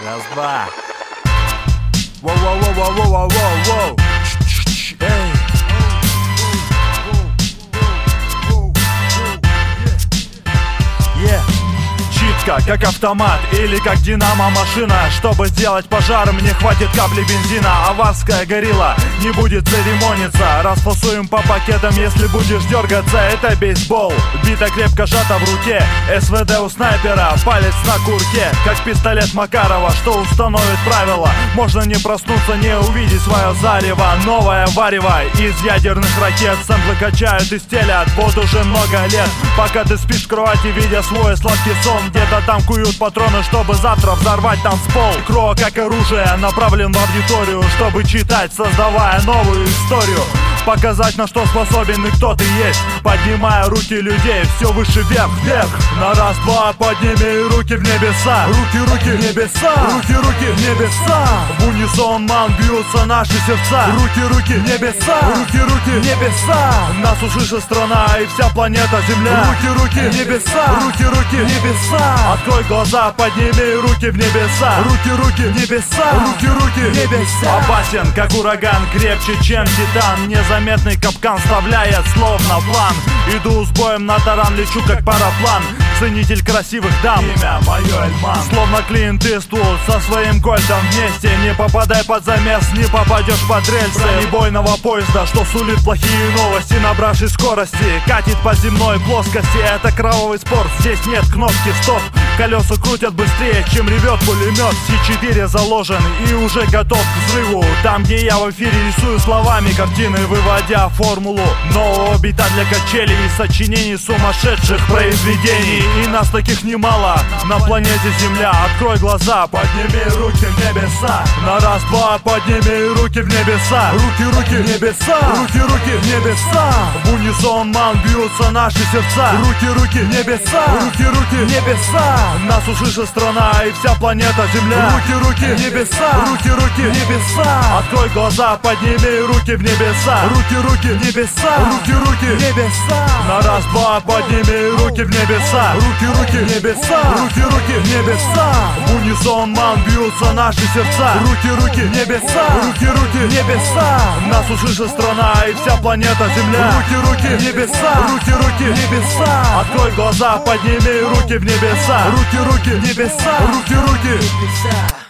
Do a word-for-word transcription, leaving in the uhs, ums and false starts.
Раз-два. Воу-воу-воу-воу-воу-воу-воу. Эй. Yeah. Читка, как автомат или как динамо-машина. Чтобы сделать пожар, мне хватит капли бензина. Аварская горилла не будет церемониться. Расфасуем по пакетам, если будешь дергаться. Это бейсбол, бита крепко сжата в руке. СВД у снайпера, палец на курке. Как пистолет Макарова, что установит правила. Можно не проснуться, не увидеть свое зарево. Новое варево из ядерных ракет. Сэмплы качают и стелят вот уже много лет. Пока ты спишь в кровати, видя свой сладкий сон. Где-то там куют патроны, чтобы завтра взорвать танцпол. Кро, как оружие, направлен в аудиторию, чтобы читать, создавая новую историю. Показать, на что способен и кто ты есть. Поднимая руки людей все выше вверх, вверх. На раз-два подними руки в небеса. Руки, руки, небеса. Руки, руки, небеса. В унисон, ман, бьются наши сердца. Руки, руки, небеса. Руки, руки, небеса. Нас услышит страна и вся планета Земля. Руки, руки, небеса. Руки, руки, небеса. Открой глаза, подними руки в небеса. Руки, руки, небеса. Руки, руки, небеса. Опасен, как ураган, крепче, чем титан. Незаметный капкан вставляет словно план. Иду с боем на таран, лечу как параплан. Ценитель красивых дам, имя мое Эльман. Словно Клинт Иствуд со своим кольтом вместе. Не попадай под замес, не попадешь под рельсы бронебойного поезда, что сулит плохие новости. Набравшись скорости, катит по земной плоскости. Это кровавый спорт, здесь нет кнопки стоп. Колеса крутят быстрее, чем ревет пулемет. Си четыре заложен и уже готов к взрыву. Там, где я в эфире рисую словами картины, выводя формулу нового бита для качелей и сочинений сумасшедших произведений. И нас таких немало на планете Земля. Открой глаза, подними руки в небеса. На раз-два подними руки в небеса. Руки, руки, небеса. Руки, руки, небеса. В унисон, ман, бьются наши сердца. Руки, руки, небеса. Руки, руки, небеса. Нас услышит страна и вся планета Земля. Руки, руки, небеса. Руки, руки, небеса. Открой глаза, подними руки в небеса. Руки, руки, небеса. Руки, руки, небеса. На раз-два подними руки в небеса. Руки, руки, небеса. Руки, руки, небеса. В унисон, ман, бьются наши сердца. Руки, руки, небеса. Руки, руки, небеса. Нас услышит страна и вся планета Земля. Руки, руки, небеса. Руки, руки, небеса. Открой глаза, подними руки в небеса. Руки, руки, небеса. Руки, руки, небеса.